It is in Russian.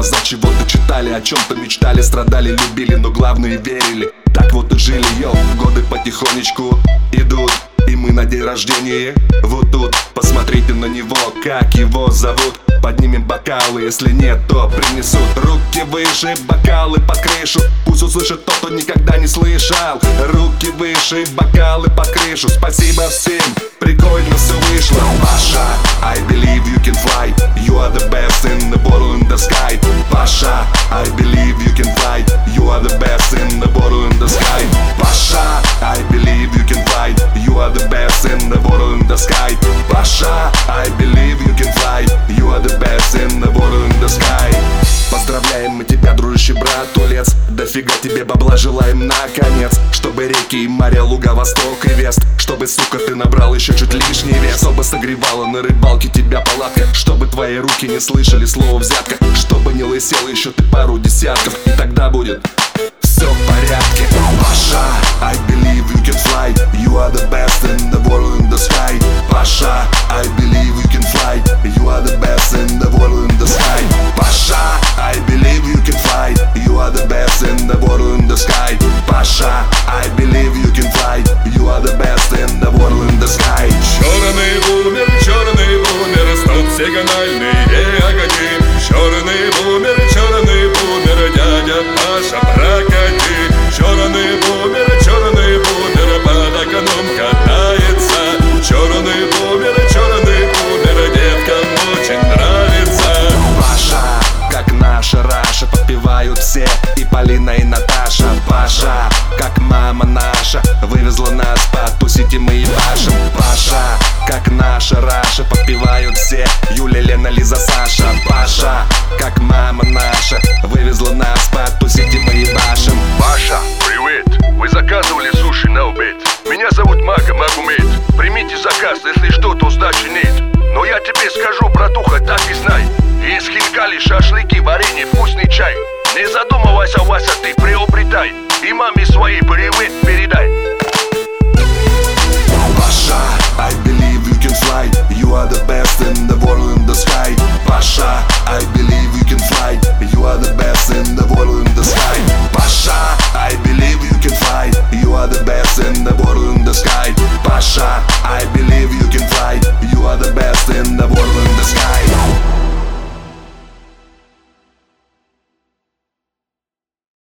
глаза чего-то читали, о чем-то мечтали, страдали, любили, но главное верили. Так вот и жили, йоу, годы потихонечку идут, и мы на день рождения вот тут. Посмотрите на него, как его зовут. Поднимем бокалы, если нет, то принесут. Руки выше, бокалы под крышу. Пусть услышит тот, кто никогда не слышал. Руки выше, бокалы под крышу. Спасибо всем, прикольно все вышло. Паша, I believe you can fly. You are the best in the world in the sky. Паша, I believe you can fly. You are the best in the world in the sky. Паша, I believe you can fly. You are the best in the world in the sky. Паша, I believe you can fly. You are the best in the world in the sky. Поздравляем мы тебя, дружище, брат, Тулец. Дофига тебе бабла желаем наконец. Чтобы реки и моря, луга, восток и вест. Чтобы, сука, ты набрал еще чуть лишний вес. Чтобы согревала на рыбалке тебя палатка. Чтобы твои руки не слышали слова взятка. Чтобы не лысел еще ты пару десятков. И тогда будет все в порядке. Паша, I believe you can fly. You are the best in the world in the sky. Паша, I believe you can fly. You are the best in the world in the sky. Паша, I believe you can fly. You are the best in the world in the sky. Паша, I believe you can fly. You are the best in the world in the sky. Черный бумер, стоп сигнальные огни. Черный бумер, дядя Паша, прокати. Черный бумер, под окном катается. Черный бумер, девкам очень нравится. Паша, как наша Раша, подпевают все, и Полина, и Наташа. Паша, как мама наша, вывезла нас потусить, и мы ебашим. Паша, как наша Раша, подпевают все, Юля, Лена, Лиза, Саша. Паша, как мама наша, вывезла нас потусить, и мы ебашим. Паша, привет! Вы заказывали суши на обед. Меня зовут Магомед. Примите заказ, если что, то сдачи нет. Но я тебе скажу, братуха, так и знай. Из хинкали, шашлыки, варенье, вкусный чай. Не задумывайся, Вася, ты приобретай. И маме своей привет передай. Паша, I believe you can fly. You are the best in the world in the sky. Паша, I believe you can fly. You are the best in the world.